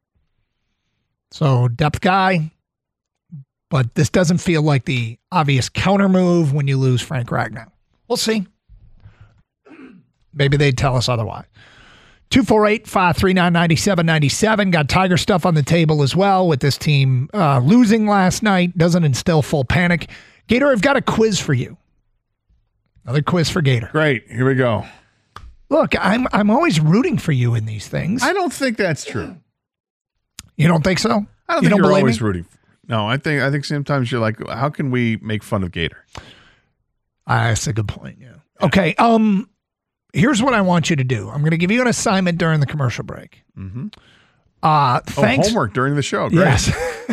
S5: So depth guy, but this doesn't feel like the obvious counter move when you lose Frank Ragnow. We'll see. Maybe they'd tell us otherwise. two four eight, five three nine, nine seven nine seven. Got Tiger stuff on the table as well with this team uh, losing last night. Doesn't instill full panic. Gator, I've got a quiz for you. Another quiz for Gator.
S6: Great. Here we go.
S5: Look, I'm I'm always rooting for you in these things.
S6: I don't think that's true.
S5: You don't think so?
S6: I don't
S5: you
S6: think
S5: don't
S6: you're
S5: believe
S6: always
S5: me?
S6: rooting. No, I think I think sometimes you're like, how can we make fun of Gator?
S5: Uh, that's a good point. Yeah. Okay. Um, here's what I want you to do. I'm going to give you an assignment during the commercial break.
S6: Mm-hmm.
S5: Uh, thanks.
S6: Oh, homework during the show. Great.
S5: Yes.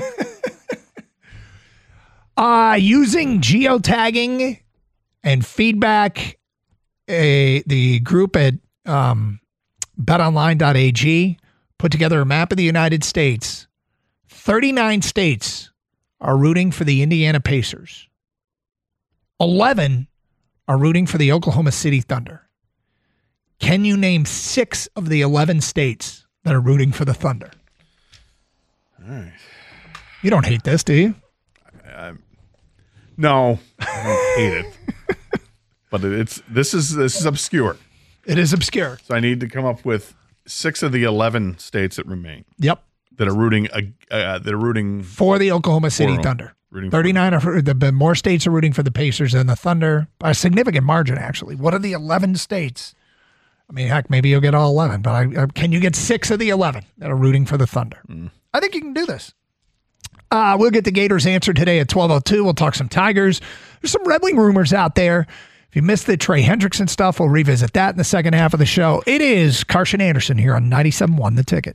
S5: uh, using geotagging and feedback, a the group at um, bet online dot a g put together a map of the United States. thirty-nine states are rooting for the Indiana Pacers. eleven are rooting for the Oklahoma City Thunder. Can you name six of the eleven states that are rooting for the Thunder?
S6: All right.
S5: You don't hate this, do you?
S6: I, no, I don't hate it. But it's this is this is obscure.
S5: It is obscure.
S6: So I need to come up with six of the eleven states that remain.
S5: Yep.
S6: That are rooting. Uh, uh, that are rooting
S5: for the Oklahoma City
S6: for,
S5: Thunder.
S6: Rooting
S5: thirty-nine are the, the more states are rooting for the Pacers than the Thunder by a significant margin. Actually, what are the eleven states? I mean, heck, maybe you'll get all eleven, but I, I, can you get six of the eleven that are rooting for the Thunder? Mm. I think you can do this. Uh, we'll get the Gators answer today at twelve oh two. We'll talk some Tigers. There's some Red Wing rumors out there. If you missed the Trey Hendrickson stuff, we'll revisit that in the second half of the show. It is Carson Anderson here on ninety-seven point one The Ticket.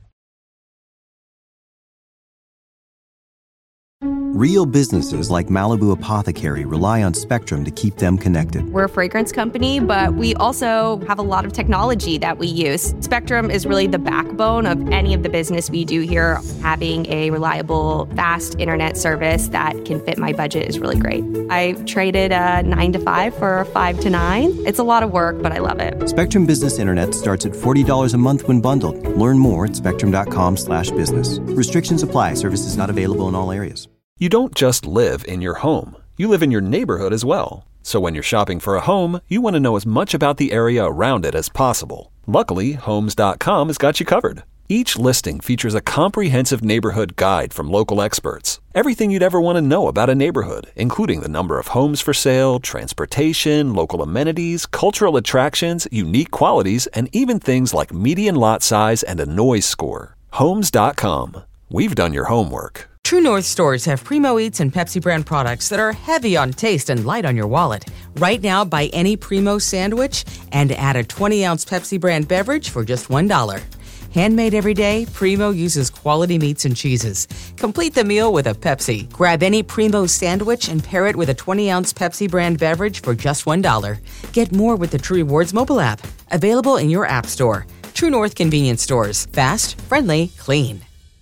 S1: Real businesses like Malibu Apothecary rely on Spectrum to keep them connected.
S9: We're a fragrance company, but we also have a lot of technology that we use. Spectrum is really the backbone of any of the business we do here. Having a reliable, fast internet service that can fit my budget is really great. I traded a nine to five for a five to nine. It's a lot of work, but I love it.
S1: Spectrum Business Internet starts at forty dollars a month when bundled. Learn more at spectrum.com slash business. Restrictions apply. Services not available in all areas.
S3: You don't just live in your home. You live in your neighborhood as well. So when you're shopping for a home, you want to know as much about the area around it as possible. Luckily, Homes dot com has got you covered. Each listing features a comprehensive neighborhood guide from local experts. Everything you'd ever want to know about a neighborhood, including the number of homes for sale, transportation, local amenities, cultural attractions, unique qualities, and even things like median lot size and a noise score. Homes dot com. We've done your homework.
S10: True North stores have Primo Eats and Pepsi brand products that are heavy on taste and light on your wallet. Right now, buy any Primo sandwich and add a twenty-ounce Pepsi brand beverage for just one dollar. Handmade every day, Primo uses quality meats and cheeses. Complete the meal with a Pepsi. Grab any Primo sandwich and pair it with a twenty-ounce Pepsi brand beverage for just one dollar. Get more with the True Rewards mobile app. Available in your app store. True North convenience stores. Fast, friendly, clean.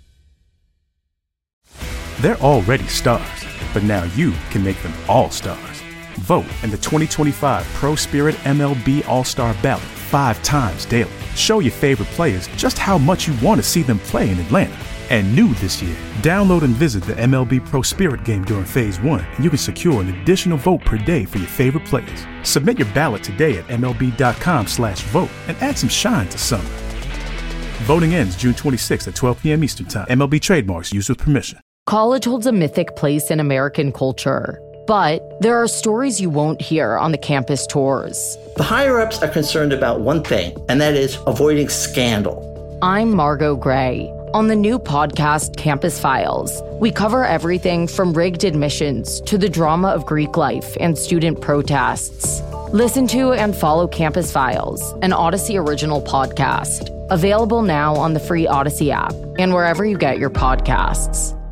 S11: They're already stars, but now you can make them all stars. Vote in the twenty twenty-five Pro Spirit M L B All-Star Ballot five times daily. Show your favorite players just how much you want to see them play in Atlanta. And new this year, download and visit the M L B Pro Spirit game during Phase one, and you can secure an additional vote per day for your favorite players. Submit your ballot today at mlb.com slash vote and add some shine to summer. Voting ends June twenty-sixth at twelve p.m. Eastern Time. M L B trademarks used with permission.
S14: College holds a mythic place in American culture, but there are stories you won't hear on the campus tours.
S15: The higher-ups are concerned about one thing, and that is avoiding scandal.
S14: I'm Margot Gray. On the new podcast, Campus Files, we cover everything from rigged admissions to the drama of Greek life and student protests. Listen to and follow Campus Files, an Odyssey original podcast. Available now on the free Odyssey app and wherever you get your podcasts.